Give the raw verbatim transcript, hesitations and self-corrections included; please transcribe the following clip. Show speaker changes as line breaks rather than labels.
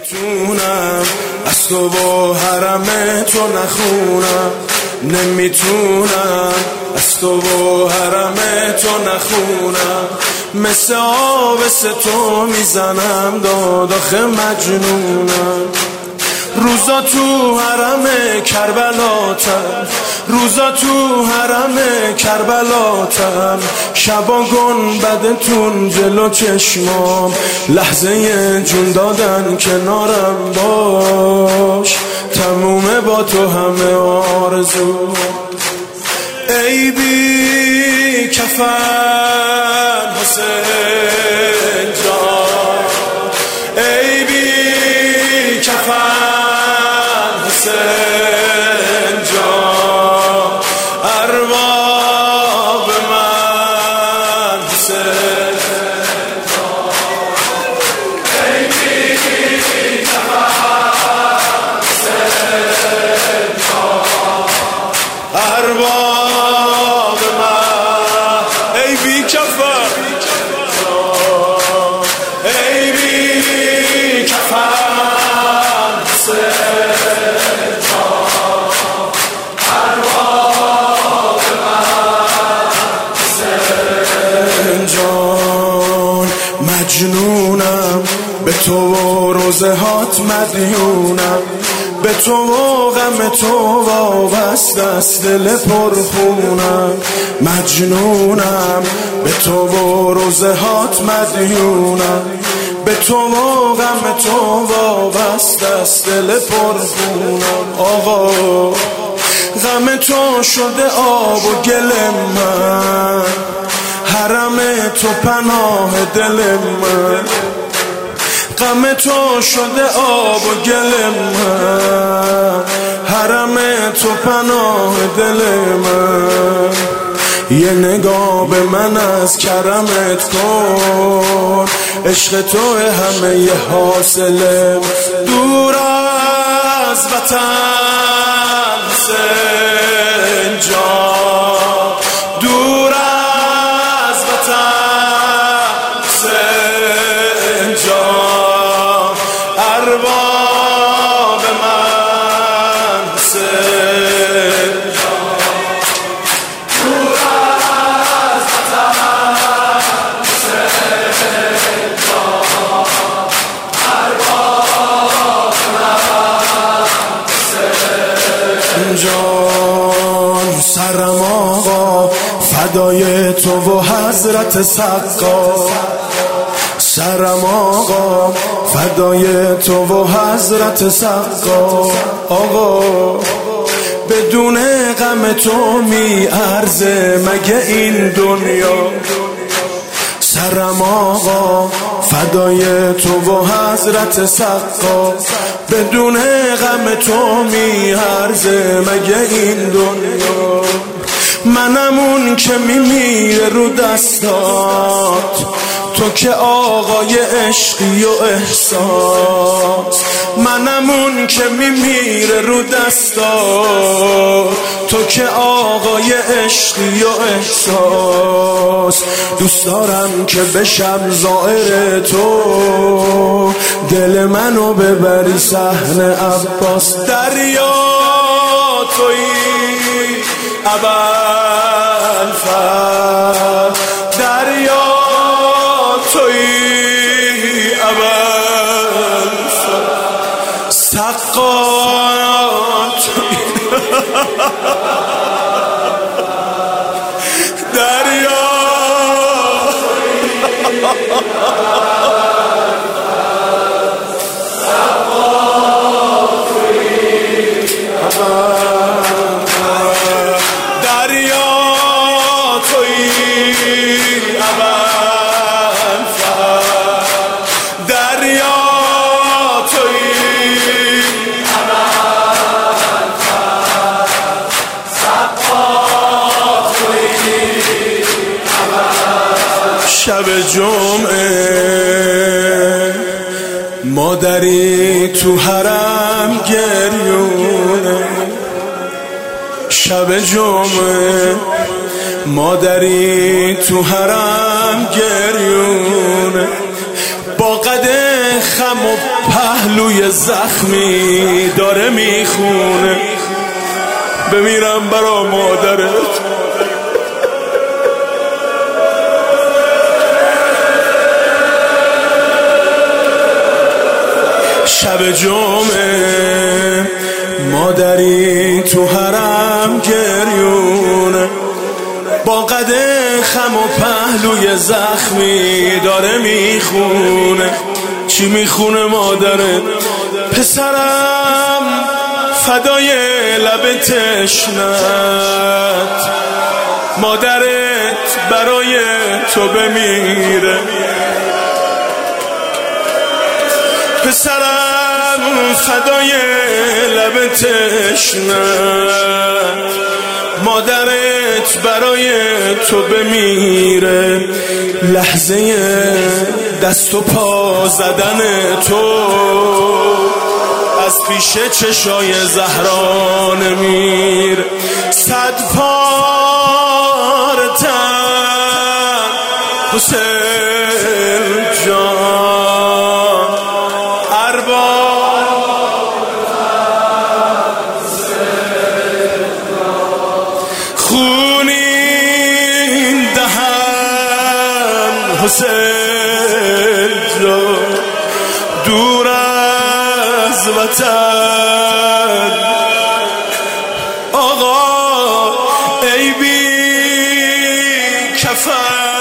نمیتونم از تو و حرم تو نخونم، نمیتونم از تو و حرم تو نخونم. مثل آبس تو میزنم داد آخه مجنونم. روزا تو حرم کربلاتم، روزا تو حرم کربلاتم، شبا گنبدتون جلو چشمام، لحظه جون دادن کنارم باش، تمومه با تو همه آرزو. ای بی کفن حسین جان، ای بی کفن حسین جان، ارباب من حسین جان. ای بی کفن حسین جان، ارباب من. ای بی کفن ای بی کفن حسین جان، ارباب من حسین جان. مجنونم به تو و روزه هات مدیونم، به تو و غم تو وابسته است دل پرخونم. مجنونم به تو و روزه هات مدیونم، به تو و غم تو وابسته است دل پرخونم. آقا غم تو شده آب و گل من، حرم تو پناه دل من. غم تو شده آب و گل من، حرم تو پناه دل من. یه نگاه به من از کرمت کن، عشق تو همه ی حاصله. دور از وطن حسین جان، دور از وطن حسین جان، ارباب من حسین جان. دور از وطن حسین جان، ارباب من حسین جان. سرم آقا فدای تو و حضرت سقا، سرم آقا فدای تو و حضرت سقا. آقا بدون غم تو می ارزه مگه این دنیا؟ سرم آقا فدای تو و حضرت سقا، بدون غم تو می ارزه مگه این دنیا؟ منم اون که میمیره رو دستات، تو که آقای عشقی و احساس. منم اون که میمیره رو دستات، تو که آقای عشقی و احساس. دوست دارم که بشم زائر تو، دل منو ببری صحن عباس. دریا تویی ابوالفضل، دریا تویی ابوالفضل، سقا تویی دریا شب جمعه مادری تو حرم گریونه، شب جمعه مادری تو حرم گریونه، با قد خم و پهلوی زخمی داره میخونه بمیرم برا مادرت. شب جمعه مادری تو حرم گریونه با قد خم و پهلوی زخمی داره میخونه. چی میخونه مادرت؟ پسرم فدای لب تشنت، مادرت برای تو بمیره. پسرم فدای لب تشنت، مادرت برای تو بمیره. لحظه دست و پا زدن تو از پیش چشای زهرا نمیره. صد پار تن حسین جان خونین دهن حسین جان دور از وطن. آقا ای بی کفن